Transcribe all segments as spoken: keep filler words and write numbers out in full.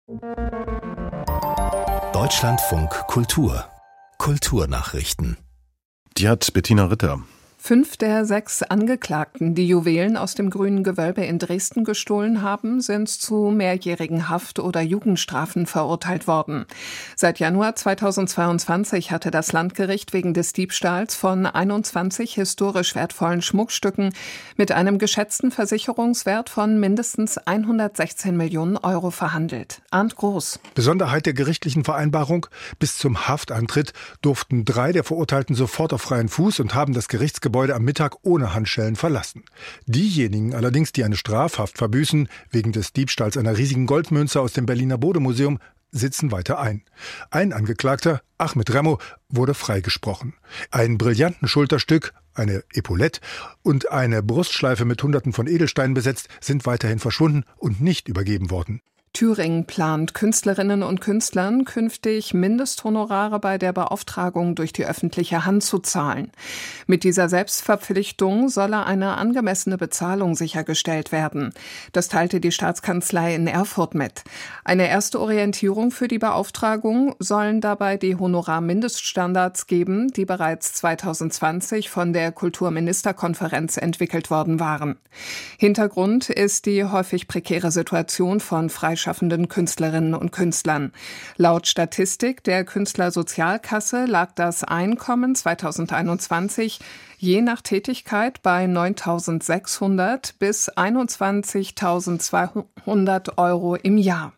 Deutschlandfunk Kultur. Kulturnachrichten. Die hat Bettina Ritter. Fünf der sechs Angeklagten, die Juwelen aus dem Grünen Gewölbe in Dresden gestohlen haben, sind zu mehrjährigen Haft- oder Jugendstrafen verurteilt worden. Seit Januar zweitausendzweiundzwanzig hatte das Landgericht wegen des Diebstahls von einundzwanzig historisch wertvollen Schmuckstücken mit einem geschätzten Versicherungswert von mindestens hundertsechzehn Millionen Euro verhandelt. Arndt Groß. Besonderheit der gerichtlichen Vereinbarung: Bis zum Haftantritt durften drei der Verurteilten sofort auf freien Fuß und haben das Gerichtsgebäude am Mittag ohne Handschellen verlassen. Diejenigen allerdings, die eine Strafhaft verbüßen, wegen des Diebstahls einer riesigen Goldmünze aus dem Berliner Bode-Museum, sitzen weiter ein. Ein Angeklagter, Ahmed Remo, wurde freigesprochen. Ein brillanten Schulterstück, eine Epaulette und eine Brustschleife mit Hunderten von Edelsteinen besetzt, sind weiterhin verschwunden und nicht übergeben worden. Thüringen plant, Künstlerinnen und Künstlern künftig Mindesthonorare bei der Beauftragung durch die öffentliche Hand zu zahlen. Mit dieser Selbstverpflichtung solle eine angemessene Bezahlung sichergestellt werden. Das teilte die Staatskanzlei in Erfurt mit. Eine erste Orientierung für die Beauftragung sollen dabei die Honorarmindeststandards geben, die bereits zweitausendzwanzig von der Kulturministerkonferenz entwickelt worden waren. Hintergrund ist die häufig prekäre Situation von freischaffenden Künstlerinnen und Künstlern. Laut Statistik der Künstlersozialkasse lag das Einkommen zweitausendeinundzwanzig je nach Tätigkeit bei neuntausendsechshundert bis einundzwanzigtausendzweihundert Euro im Jahr.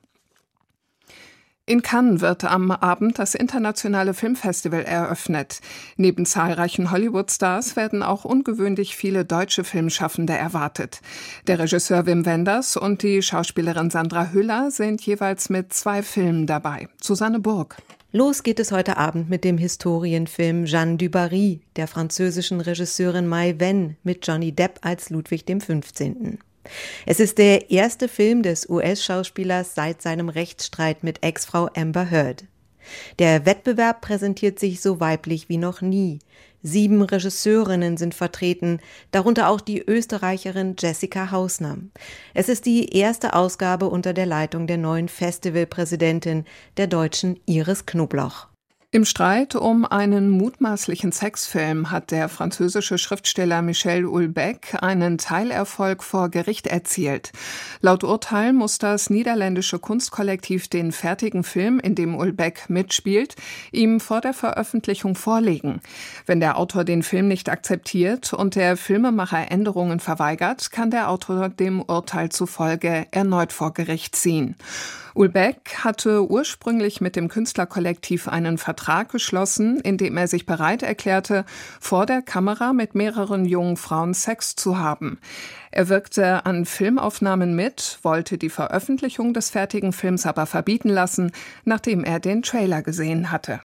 In Cannes wird am Abend das internationale Filmfestival eröffnet. Neben zahlreichen Hollywood-Stars werden auch ungewöhnlich viele deutsche Filmschaffende erwartet. Der Regisseur Wim Wenders und die Schauspielerin Sandra Hüller sind jeweils mit zwei Filmen dabei. Susanne Burg. Los geht es heute Abend mit dem Historienfilm Jeanne du Barry der französischen Regisseurin Mai Wen mit Johnny Depp als Ludwig der Fünfzehnte. Es ist der erste Film des U S-Schauspielers seit seinem Rechtsstreit mit Ex-Frau Amber Heard. Der Wettbewerb präsentiert sich so weiblich wie noch nie. Sieben Regisseurinnen sind vertreten, darunter auch die Österreicherin Jessica Hausner. Es ist die erste Ausgabe unter der Leitung der neuen Festivalpräsidentin, der Deutschen Iris Knobloch. Im Streit um einen mutmaßlichen Sexfilm hat der französische Schriftsteller Michel Houellebecq einen Teilerfolg vor Gericht erzielt. Laut Urteil muss das niederländische Kunstkollektiv den fertigen Film, in dem Houellebecq mitspielt, ihm vor der Veröffentlichung vorlegen. Wenn der Autor den Film nicht akzeptiert und der Filmemacher Änderungen verweigert, kann der Autor dem Urteil zufolge erneut vor Gericht ziehen. Houellebecq hatte ursprünglich mit dem Künstlerkollektiv einen Vertrag geschlossen, in dem er sich bereit erklärte, vor der Kamera mit mehreren jungen Frauen Sex zu haben. Er wirkte an Filmaufnahmen mit, wollte die Veröffentlichung des fertigen Films aber verbieten lassen, nachdem er den Trailer gesehen hatte.